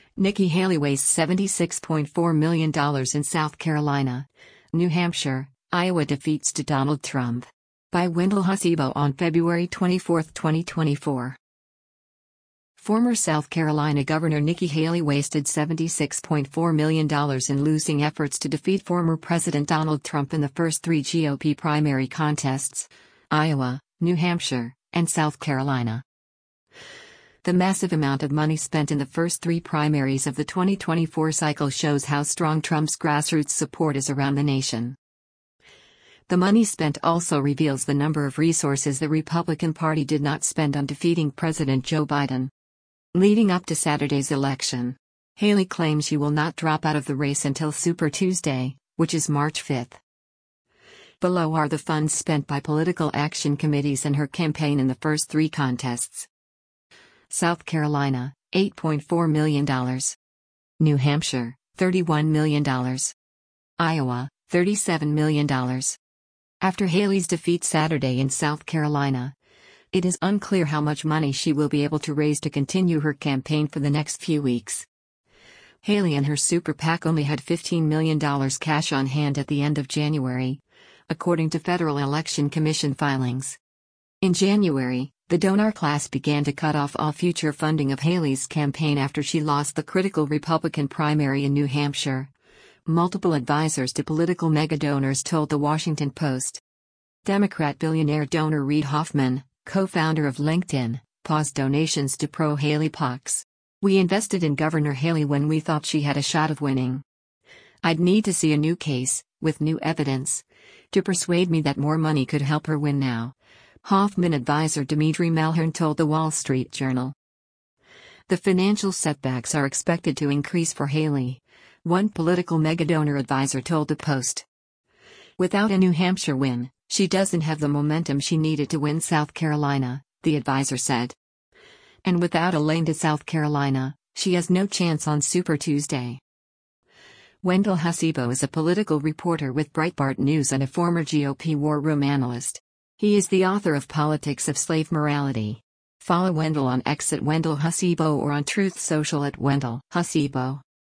Nikki Haley wastes $76.4 million in South Carolina. New Hampshire, Iowa defeats to Donald Trump. By Wendell Hussebo on February 24, 2024. Former South Carolina Governor Nikki Haley wasted $76.4 million in losing efforts to defeat former President Donald Trump in the first three GOP primary contests: Iowa, New Hampshire, and South Carolina. The massive amount of money spent in the first three primaries of the 2024 cycle shows how strong Trump's grassroots support is around the nation. The money spent also reveals the number of resources the Republican Party did not spend on defeating President Joe Biden. Leading up to Saturday's election, Haley claims she will not drop out of the race until Super Tuesday, which is March 5. Below are the funds spent by political action committees and her campaign in the first three contests. South Carolina, $8.4 million. New Hampshire, $31 million. Iowa, $37 million. After Haley's defeat Saturday in South Carolina, it is unclear how much money she will be able to raise to continue her campaign for the next few weeks. Haley and her super PAC only had $15 million cash on hand at the end of January, according to Federal Election Commission filings. In January, the donor class began to cut off all future funding of Haley's campaign after she lost the critical Republican primary in New Hampshire. Multiple advisors to political mega-donors told The Washington Post. Democrat billionaire donor Reid Hoffman, co-founder of LinkedIn, paused donations to pro-Haley PACs. "We invested in Governor Haley when we thought she had a shot of winning. I'd need to see a new case, with new evidence, to persuade me that more money could help her win now," Hoffman advisor Dimitri Malhern told The Wall Street Journal. The financial setbacks are expected to increase for Haley, one political megadonor advisor told the Post. Without a New Hampshire win, she doesn't have the momentum she needed to win South Carolina, the advisor said. And without a lane to South Carolina, she has no chance on Super Tuesday. Wendell Hussebo is a political reporter with Breitbart News and a former GOP war room analyst. He is the author of Politics of Slave Morality. Follow Wendell on X at Wendell Hussebo or on Truth Social at Wendell Hussebo.